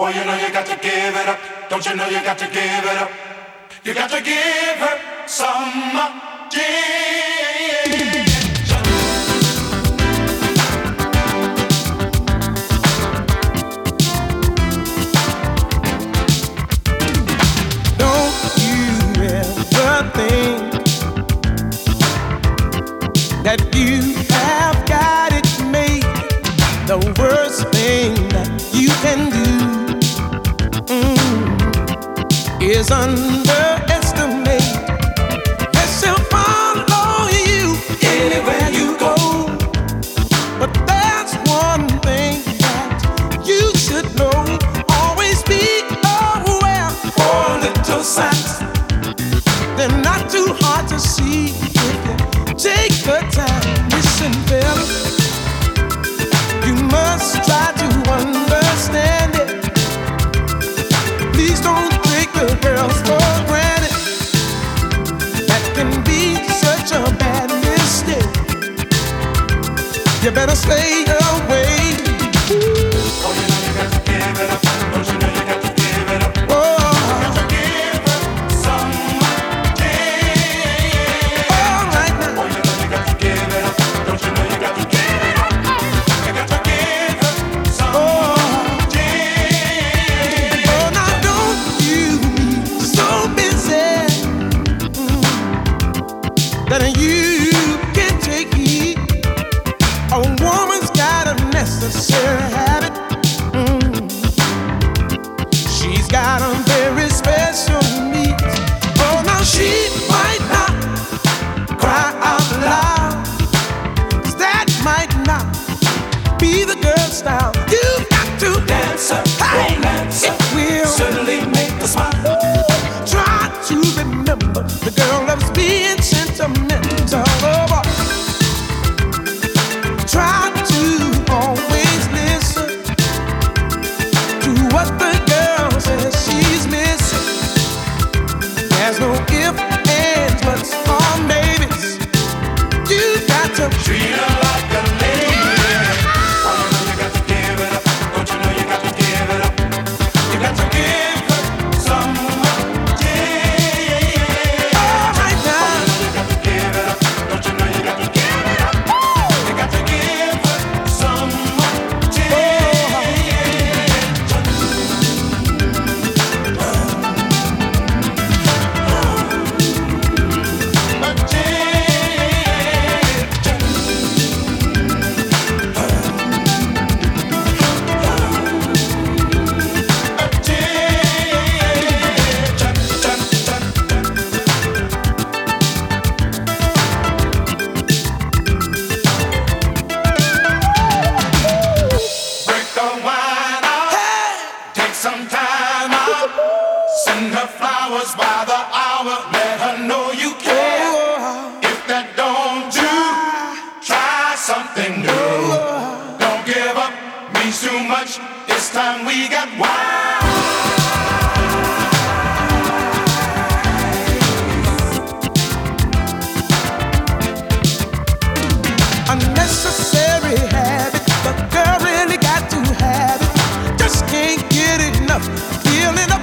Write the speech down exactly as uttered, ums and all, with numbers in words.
Boy, you know you got to give it up. Don't you know you got to give it up? You got to give her some attention. Don't you ever think that you have got it made? The worst thing that you can do mm, is underestimate. That she'll follow you anywhere you go. But there's one thing that you should know. Always be aware for little signs. They're not too hard to see if you take the time. Listen, fella, you must try to understand it. Please don't take the girls for granted. That can be such a bad mistake. You better stay away. Oh, you know you got to give it up. Don't you know you got to give it up? Oh, You got to give her some attention. all right now. Oh, you know you got to give it up. Don't you know you got to give it up? You got to give her some attention. Oh, now don't you be so busy mm, that you can take heed. A woman's got a necessary habit. Mm. She's got a very special needs. Oh, now she might not cry out loud, 'cause that might not be the girl style. You've got to Dance up, hey, romance it up. will Certainly make the smile. try to remember the girl loves being sentimental. Oh, boy. Try to always listen to what the girl says she's missing. There's no if, ands, buts, or maybes. You got to Treat her like a lady. Oh, you know you got to give it up. Don't you know you got to give it up? You got to give her some attention. all right now. You got to give it up. Don't you know you got to give it up? You got to give her some Break the wine out. Take some time out. Send her flowers by the hour. Let her know you care. If that don't do, try something new. Don't give up, means too much. This time we got wine. Unnecessary habit, the girl really got to have it. Just can't get enough. Feeling a